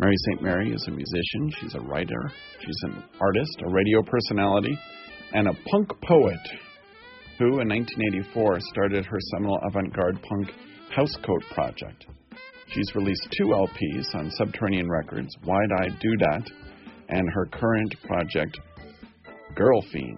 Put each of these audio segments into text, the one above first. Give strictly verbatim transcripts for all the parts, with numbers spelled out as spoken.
Mary Saint Mary is a musician. She's a writer. She's an artist, a radio personality, and a punk poet who, in nineteen eighty-four, started her seminal avant-garde punk Housecoat project. She's released two L Ps on Subterranean Records, Wide-Eyed Doodat, and her current project, Girl Fiend.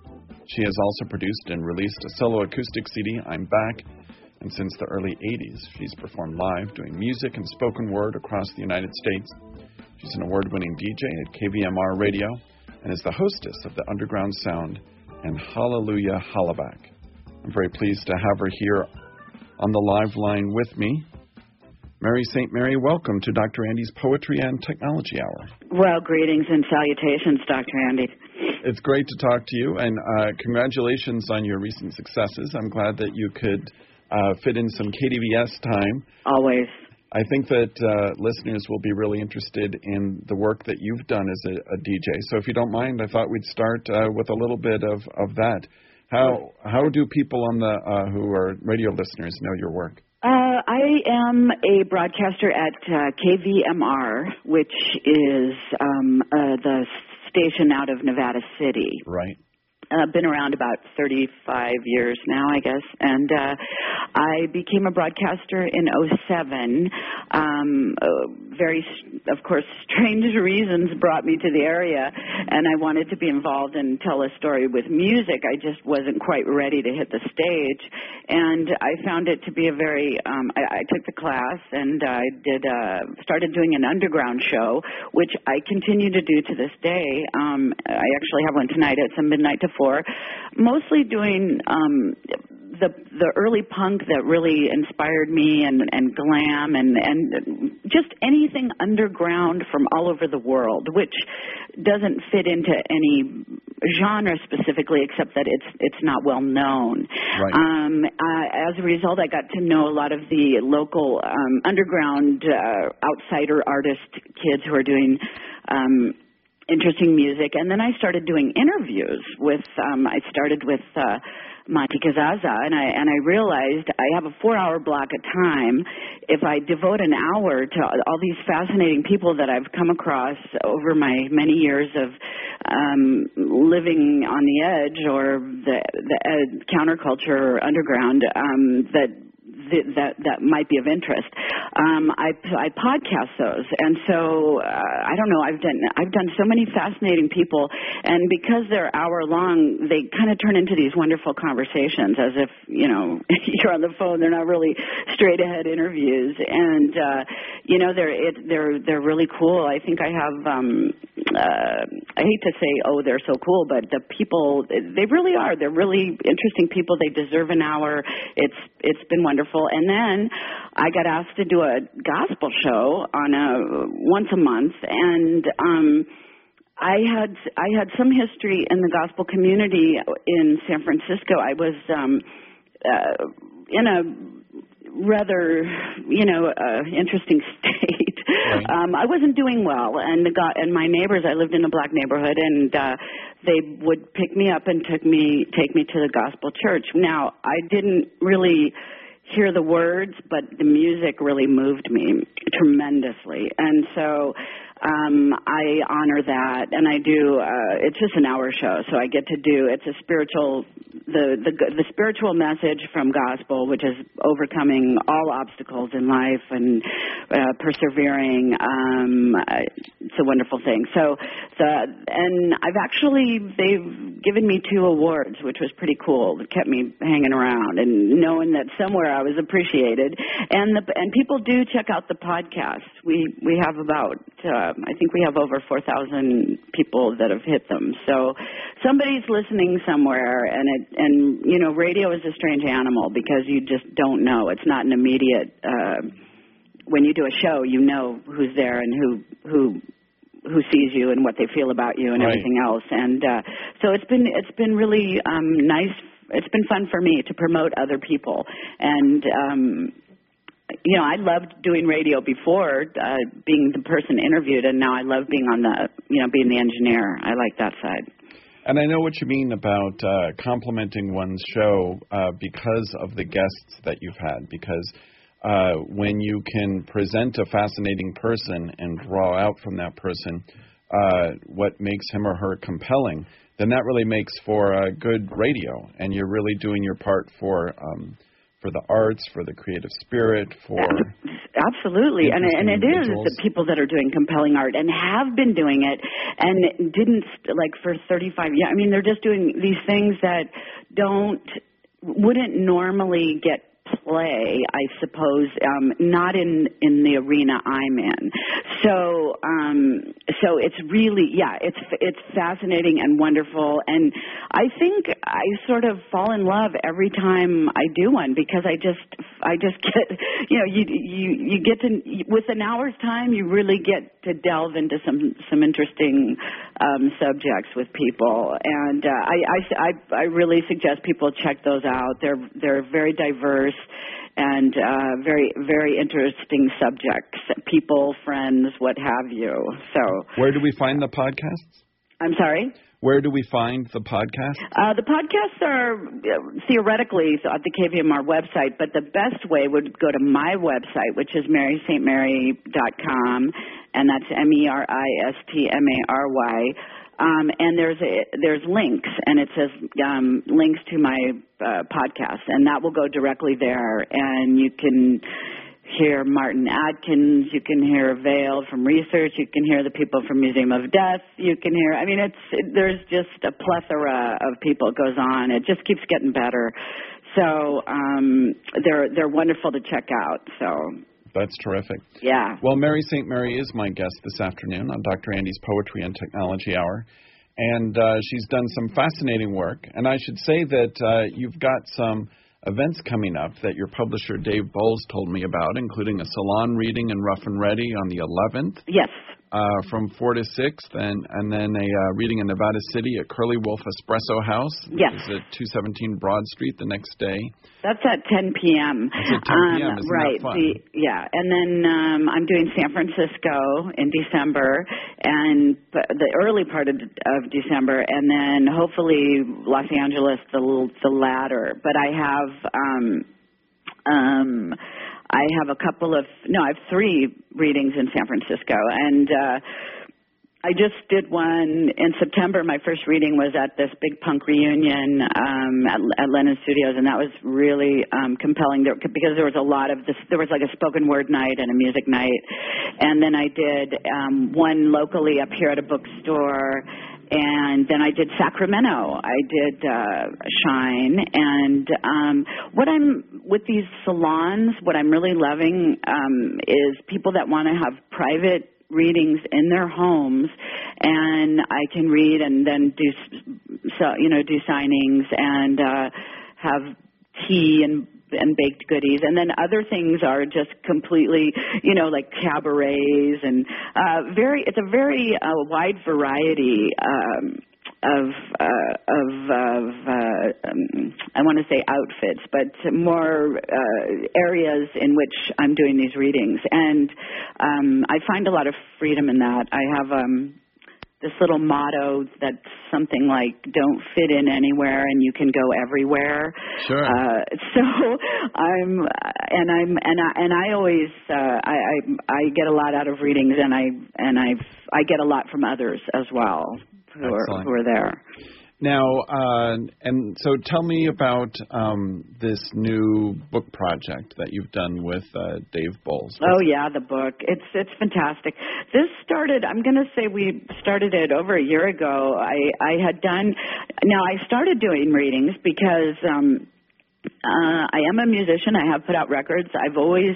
She has also produced and released a solo acoustic C D, I'm Back, and since the early eighties, she's performed live doing music and spoken word across the United States. She's an award-winning D J at K V M R Radio and is the hostess of the Underground Sound and Hallelujah Hollaback. I'm very pleased to have her here on the live line with me. Mary Saint Mary, welcome to Doctor Andy's Poetry and Technology Hour. Well, greetings and salutations, Doctor Andy. It's great to talk to you, and uh, congratulations on your recent successes. I'm glad that you could uh, fit in some K D V S time. Always. I think that uh, listeners will be really interested in the work that you've done as a, a D J. So if you don't mind, I thought we'd start uh, with a little bit of, of that. How how do people on the uh, who are radio listeners know your work? Uh, I am a broadcaster at uh, K V M R, which is um, uh, the station out of Nevada City. Right. I've uh, been around about thirty-five years now, I guess, and uh, I became a broadcaster in oh seven. Um, uh, very, of course, strange reasons brought me to the area, and I wanted to be involved and tell a story with music. I just wasn't quite ready to hit the stage, and I found it to be a very, um, I, I took the class, and I did, uh, started doing an underground show, which I continue to do to this day. Um, I actually have one tonight. It's a midnight to four. Mostly doing um, the the early punk that really inspired me, and, and glam, and, and just anything underground from all over the world, which doesn't fit into any genre specifically, except that it's it's not well known. Right. Um, uh, as a result, I got to know a lot of the local um, underground uh, outsider artist kids who are doing Um, interesting music, and then I started doing interviews with, um, I started with uh, Monty Kazaza, and I and I realized I have a four-hour block of time. If I devote an hour to all these fascinating people that I've come across over my many years of um, living on the edge or the, the uh, counterculture or underground, um, that that that might be of interest. Um, I I podcast those, and so uh, I don't know. I've done I've done so many fascinating people, and because they're hour long, they kind of turn into these wonderful conversations, as if you know you're on the phone. They're not really straight ahead interviews, and uh, you know they're it, they're they're really cool. I think I have. Um, uh, I hate to say, oh, they're so cool, but the people, they really are. They're really interesting people. They deserve an hour. It's it's been wonderful. And then I got asked to do a gospel show on a once a month, and um, I had I had some history in the gospel community in San Francisco. I was um, uh, in a rather, you know, uh, interesting state. Right. Um, I wasn't doing well, and the God, and my neighbors. I lived in a black neighborhood, and uh, they would pick me up and took me take me to the gospel church. Now, I didn't really hear the words, but the music really moved me tremendously, and so um, I honor that, and I do. Uh, it's just an hour show, so I get to do. It's a spiritual, the the the spiritual message from gospel, which is overcoming all obstacles in life and uh, persevering. Um, it's a wonderful thing. So the and I've actually they've given me two awards, which was pretty cool. It kept me hanging around and knowing that somewhere I was appreciated. And the and people do check out the podcast. We we have about. Uh, I think we have over four thousand people that have hit them. So somebody's listening somewhere, and it, and you know, radio is a strange animal because you just don't know. It's not an immediate. Uh, when you do a show, you know who's there and who who who sees you and what they feel about you and right. everything else. And uh, so it's been it's been really um, nice. It's been fun for me to promote other people and. Um, You know, I loved doing radio before, uh, being the person interviewed, and now I love being on the, you know, being the engineer. I like that side. And I know what you mean about uh, complimenting one's show uh, because of the guests that you've had, because uh, when you can present a fascinating person and draw out from that person uh, what makes him or her compelling, then that really makes for a good radio, and you're really doing your part for um, for the arts, for the creative spirit, for absolutely, and and it is the people that are doing compelling art and have been doing it and didn't like for thirty-five years. I mean, they're just doing these things that don't wouldn't normally get play, I suppose, um, not in, in the arena I'm in. So, um, so it's really, yeah, it's it's fascinating and wonderful. And I think I sort of fall in love every time I do one because I just, I just get, you know, you you you get to with an hour's time, you really get to delve into some some interesting um, subjects with people. And uh, I, I I I really suggest people check those out. They're they're very diverse and uh, very, very interesting subjects, people, friends, what have you. So, where do we find the podcasts? I'm sorry? Where do we find the podcasts? Uh, the podcasts are uh, theoretically at the K V M R website, but the best way would go to my website, which is mary st mary dot com, and that's M E R I S T M A R Y. Um, and there's a, there's links, and it says um, links to my uh, podcast, and that will go directly there. And you can hear Martin Atkins, you can hear Vail from Research, you can hear the people from Museum of Death, you can hear. I mean, it's it, there's just a plethora of people. It goes on. It just keeps getting better. So um, they're they're wonderful to check out. So. That's terrific. Yeah. Well, Mary Saint Mary is my guest this afternoon on Doctor Andy's Poetry and Technology Hour. And uh, she's done some fascinating work. And I should say that uh, you've got some events coming up that your publisher, Dave Bowles, told me about, including a salon reading in Rough and Ready on the eleventh. Yes. Uh, from four to six, and, and then a uh, reading in Nevada City at Curly Wolf Espresso House. Yes. Which is at two seventeen Broad Street the next day. That's at ten p.m. That's at ten p.m. Um, Isn't right. that fun? The, yeah. And then um, I'm doing San Francisco in December, and the early part of, of December, and then hopefully Los Angeles the, the latter. But I have... Um, um, I have a couple of, no, I have three readings in San Francisco, and uh, I just did one in September. My first reading was at this big punk reunion um, at, at Lennon Studios, and that was really um, compelling there, because there was a lot of this, there was like a spoken word night and a music night, and then I did um, one locally up here at a bookstore. And then I did Sacramento. I did uh, Shine. And um, what I'm, with these salons, what I'm really loving um, is people that want to have private readings in their homes, and I can read and then do, so, you know, do signings and uh, have tea and and baked goodies, and then other things are just completely, you know, like cabarets and uh, very. It's a very uh, wide variety um, of uh, of, of uh, um, I want to say outfits, but more uh, areas in which I'm doing these readings, and um, I find a lot of freedom in that. I have. Um, this little motto that's something like "Don't fit in anywhere, and you can go everywhere." Sure. Uh, so I'm, and I'm, and I, and I always, uh, I, I, I get a lot out of readings, and I, and I, I get a lot from others as well who are, who are there. Now, uh, and so tell me about um, this new book project that you've done with uh, Dave Bowles. Oh, yeah, the book. It's it's fantastic. This started, I'm going to say we started it over a year ago. I, I had done, now I started doing readings because um, uh, I am a musician. I have put out records. I've always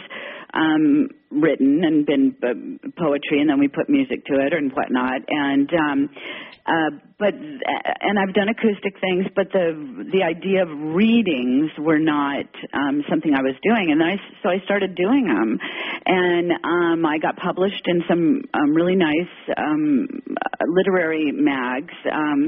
um, written and been uh, poetry, and then we put music to it and whatnot. And um, uh, but and I've done acoustic things, but the the idea of readings were not um, something I was doing, and then I, so I started doing them, and um, I got published in some um, really nice um, literary mags, um,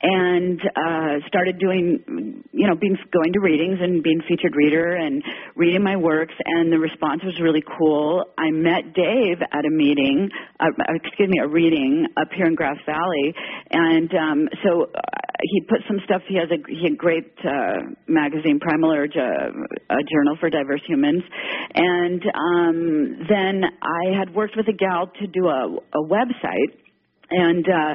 and uh, started doing, you know, being going to readings and being featured reader and reading my works, and the response was really cool. I met Dave at a meeting, uh, excuse me, a reading up here in Grass Valley, and um, so he put some stuff. He has a he had a great uh, magazine, Primal Urge, a, a journal for diverse humans. And um, then I had worked with a gal to do a, a website, and uh,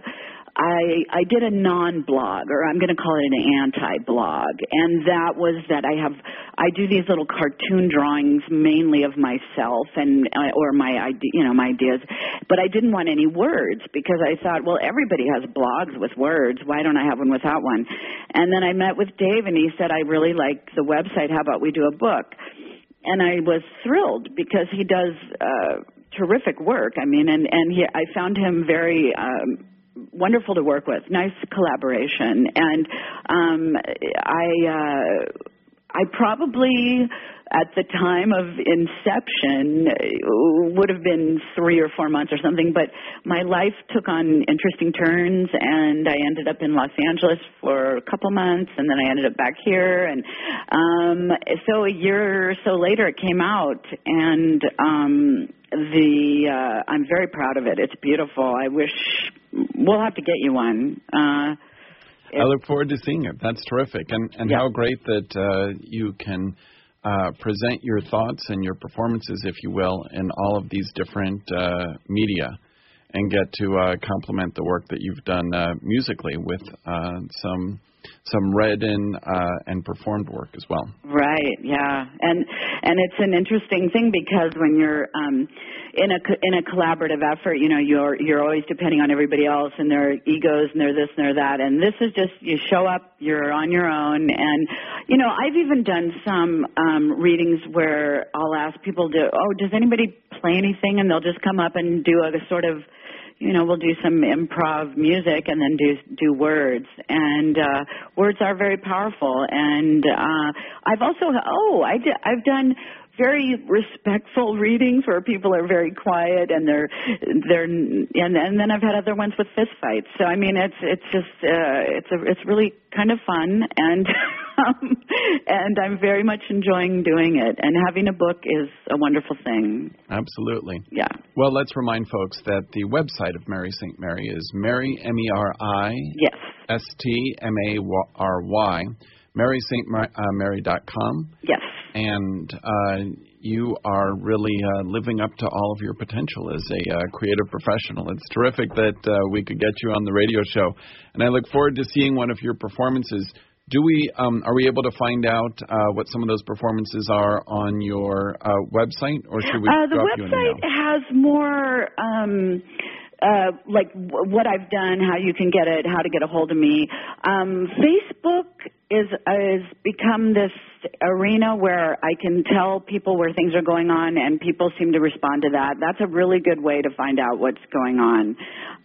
I I did a non-blog, or I'm going to call it an anti-blog, and that was that I have I do these little cartoon drawings mainly of myself and uh, or my ide- you know my ideas, but I didn't want any words because I thought, well, everybody has blogs with words. Why don't I have one without one? And then I met with Dave, and he said, I really like the website. How about we do a book? And I was thrilled because he does uh, terrific work. I mean, and and he I found him very. Um, wonderful to work with, nice collaboration, and um, I uh, I probably at the time of inception would have been three or four months or something, but my life took on interesting turns, and I ended up in Los Angeles for a couple months, and then I ended up back here, and um, so a year or so later it came out, and um, the uh, I'm very proud of it. It's beautiful. I wish we'll have to get you one. Uh, I look forward to seeing it. That's terrific, and and yeah. how great that uh, you can uh, present your thoughts and your performances, if you will, in all of these different uh, media, and get to uh, complement the work that you've done uh, musically with uh, some some read and uh, and performed work as well. Right. Yeah. And and it's an interesting thing because when you're um, in a in a collaborative effort, you know, you're you're always depending on everybody else and their egos and their this and their that. And this is just you show up, you're on your own. And you know, I've even done some um, readings where I'll ask people to, oh, does anybody play anything? And they'll just come up and do a, a sort of, you know, we'll do some improv music and then do do words. And uh, words are very powerful. And uh, I've also, oh, I did, I've done very respectful readings where people are very quiet and they're they're and and then I've had other ones with fist fights. So I mean, it's it's just uh, it's a it's really kind of fun, and um, and I'm very much enjoying doing it. And having a book is a wonderful thing. Absolutely. Yeah. Well, let's remind folks that the website of Mary Saint Mary is Mary M E R I yes S T M A R Y Mary Saint Mary dot com. Yes. And uh, you are really uh, living up to all of your potential as a uh, creative professional. It's terrific that uh, we could get you on the radio show, and I look forward to seeing one of your performances. Do we? Um, are we able to find out uh, what some of those performances are on your uh, website, or should we uh, the drop you an email? The website has more. Um, Uh, like w- what I've done, how you can get it, how to get a hold of me. Um, Facebook is has become this arena where I can tell people where things are going on, and people seem to respond to that. That's a really good way to find out what's going on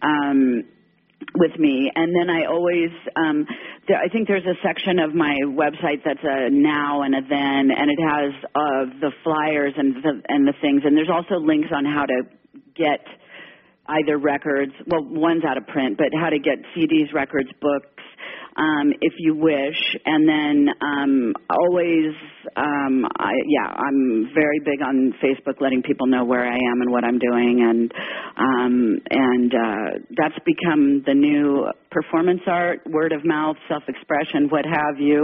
um, with me. And then I always, um, there, I think there's a section of my website that's a now and a then, and it has uh, the flyers and the, and the things. And there's also links on how to get either records, well, one's out of print, but how to get C Ds, records, books, um, if you wish. And then um, always, um, I, yeah, I'm very big on Facebook, letting people know where I am and what I'm doing. And um, and uh, that's become the new performance art, word of mouth, self-expression, what have you,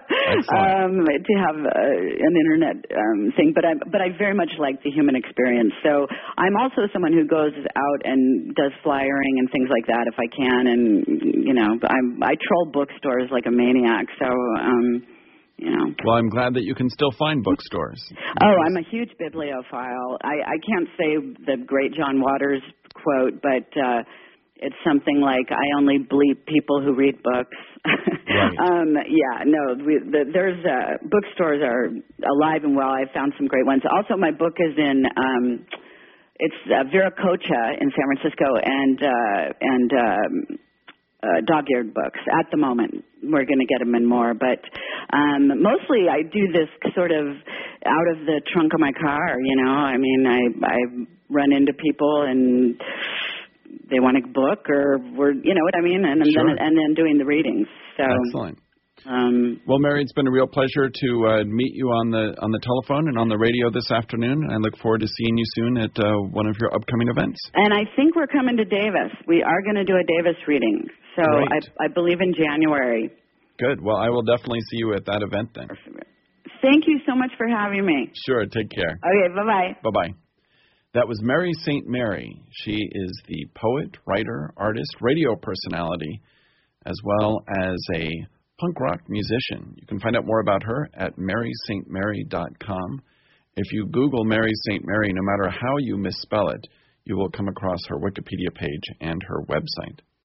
um, to have uh, an internet um, thing. But I, but I very much like the human experience. So I'm also someone who goes out and does flyering and things like that if I can. And, you know, I'm, I troll bookstores like a maniac. So, um, you know. Well, I'm glad that you can still find bookstores. Oh, I'm a huge bibliophile. I, I can't say the great John Waters quote, but uh, it's something like, I only bleep people who read books. Right. um, yeah, no, we, the, there's uh, bookstores are alive and well. I found some great ones. Also, my book is in, um, it's uh, Viracocha in San Francisco, and uh, and um, uh, dog-eared books at the moment. We're going to get them in more, but um, mostly I do this sort of out of the trunk of my car. You know, I mean, I I run into people and they want a book, or we're, you know what I mean, and, and sure. then and then doing the readings. So excellent. Um, well, Mary, it's been a real pleasure to uh, meet you on the on the telephone and on the radio this afternoon. I look forward to seeing you soon at uh, one of your upcoming events. And I think we're coming to Davis. We are going to do a Davis reading. So I, I believe in January. Good. Well, I will definitely see you at that event then. Thank you so much for having me. Sure. Take care. Okay. Bye-bye. Bye-bye. That was Mary Saint Mary. She is the poet, writer, artist, radio personality, as well as a punk rock musician. You can find out more about her at mary saint mary dot com. If you Google Mary Saint Mary, no matter how you misspell it, you will come across her Wikipedia page and her website.